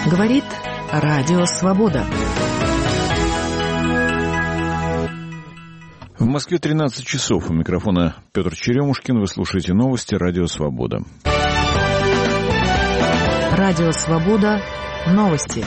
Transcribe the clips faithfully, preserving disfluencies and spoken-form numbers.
Говорит Радио Свобода. В Москве тринадцать часов. У микрофона Петр Черемушкин. Вы слушаете новости Радио Свобода. Радио Свобода. Новости.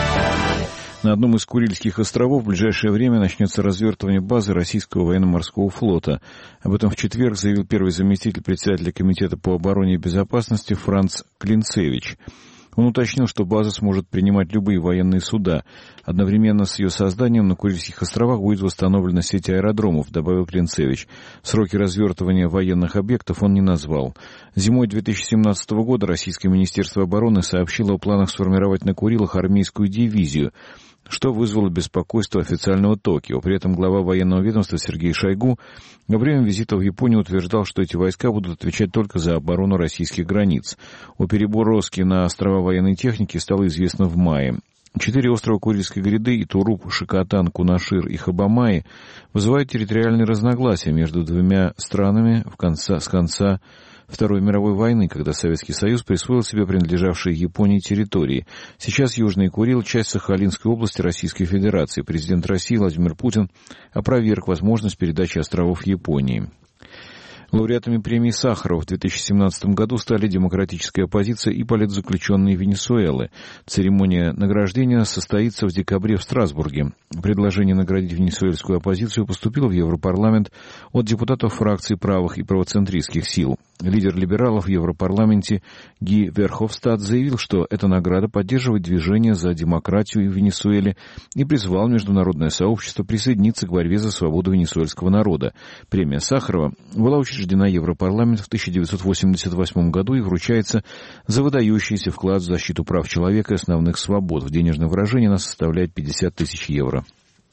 На одном из Курильских островов в ближайшее время начнется развертывание базы российского военно-морского флота. Об этом в четверг заявил первый заместитель председателя Комитета по обороне и безопасности Франц Клинцевич. Он уточнил, что база сможет принимать любые военные суда. Одновременно с ее созданием на Курильских островах будет восстановлена сеть аэродромов, добавил Клинцевич. Сроки развертывания военных объектов он не назвал. Зимой две тысячи семнадцатого года Российское Министерство обороны сообщило о планах сформировать на Курилах армейскую дивизию, что вызвало беспокойство официального Токио. При этом глава военного ведомства Сергей Шойгу во время визита в Японию утверждал, что эти войска будут отвечать только за оборону российских границ. О переброске на острова военной техники стало известно в мае. Четыре острова Курильской гряды — Итуруп, Шикотан, Кунашир и Хабамаи — вызывают территориальные разногласия между двумя странами в конца, с конца Второй мировой войны, когда Советский Союз присвоил себе принадлежавшие Японии территории. Сейчас Южные Курилы — часть Сахалинской области Российской Федерации. Президент России Владимир Путин опроверг возможность передачи островов Японии. Лауреатами премии Сахарова в две тысячи семнадцатом году стали демократическая оппозиция и политзаключенные Венесуэлы. Церемония награждения состоится в декабре в Страсбурге. Предложение наградить венесуэльскую оппозицию поступило в Европарламент от депутатов фракций правых и правоцентристских сил. Лидер либералов в Европарламенте Ги Верховстад заявил, что эта награда поддерживает движение за демократию в Венесуэле и призвал международное сообщество присоединиться к борьбе за свободу венесуэльского народа. Премия Сахарова была учреждена Европарламентом в тысяча девятьсот восемьдесят восьмом году и вручается за выдающийся вклад в защиту прав человека и основных свобод. В денежном выражении она составляет пятьдесят тысяч евро.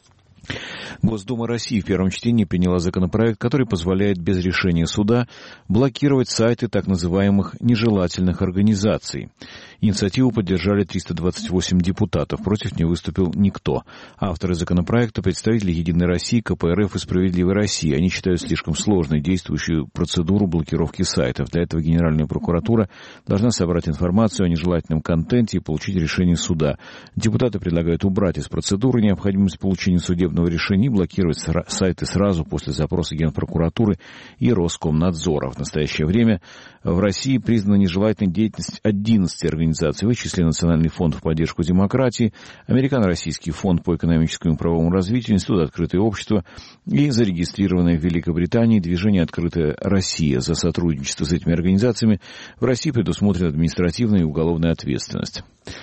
Госдума России в первом чтении приняла законопроект, который позволяет без решения суда блокировать сайты так называемых нежелательных организаций. Инициативу поддержали триста двадцать восемь депутатов, против не выступил никто. Авторы законопроекта — представители «Единой России», ка пэ эр эф и «Справедливой России». Они считают слишком сложной действующую процедуру блокировки сайтов. Для этого Генеральная прокуратура должна собрать информацию о нежелательном контенте и получить решение суда. Депутаты предлагают убрать из процедуры необходимость получения судебного решения и блокировать сайты сразу после запроса Генпрокуратуры и Роскомнадзора. В настоящее время в России признана нежелательной деятельность одиннадцати организаций. В их числе Национальный фонд в поддержку демократии, Американо-Российский фонд по экономическому и правовому развитию, Институт «Открытое общество» и зарегистрированное в Великобритании движение «Открытая Россия». За сотрудничество с этими организациями в России предусмотрена административная и уголовная ответственность.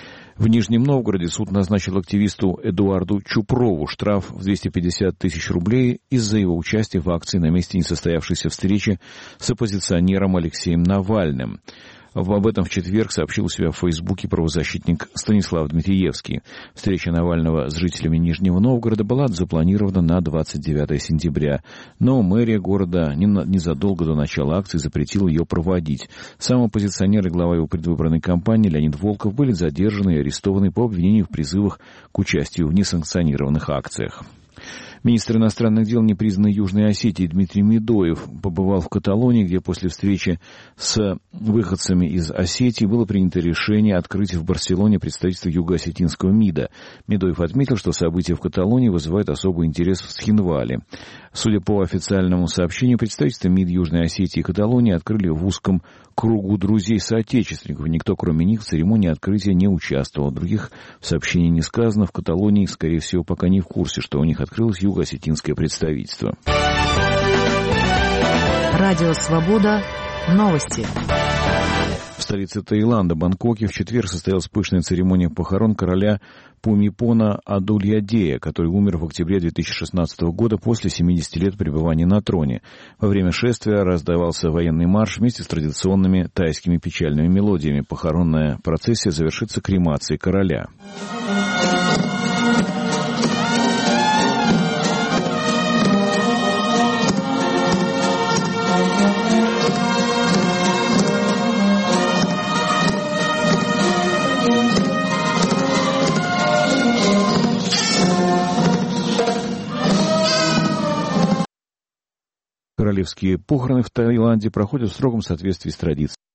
В Нижнем Новгороде суд назначил активисту Эдуарду Чупрову штраф в двести пятьдесят тысяч рублей из-за его участия в акции на месте несостоявшейся встречи с оппозиционером Алексеем Навальным. Об этом в четверг сообщил у себя в Фейсбуке правозащитник Станислав Дмитриевский. Встреча Навального с жителями Нижнего Новгорода была запланирована на двадцать девятое сентября, но мэрия города незадолго до начала акции запретила ее проводить. Сам оппозиционер и глава его предвыборной кампании Леонид Волков были задержаны и арестованы по обвинению в призывах к участию в несанкционированных акциях. Министр иностранных дел непризнанной Южной Осетии Дмитрий Медоев побывал в Каталонии, где после встречи с выходцами из Осетии было принято решение открыть в Барселоне представительство юго-осетинского МИДа. Медоев отметил, что события в Каталонии вызывают особый интерес в Схинвале. Судя по официальному сообщению, представительство МИД Южной Осетии и Каталонии открыли в узком кругу друзей-соотечественников. Никто, кроме них, в церемонии открытия не участвовал. Других в сообщении не сказано. В Каталонии, скорее всего, пока не в курсе, что у них открылось юго-осетинское представительство. Радио «Свобода». Новости. В столице Таиланда, Бангкоке, в четверг состоялась пышная церемония похорон короля Пумипона Адульядея, который умер в октябре две тысячи шестнадцатого года после семидесяти лет пребывания на троне. Во время шествия раздавался военный марш вместе с традиционными тайскими печальными мелодиями. Похоронная процессия завершится кремацией короля. Королевские похороны в Таиланде проходят в строгом соответствии с традицией.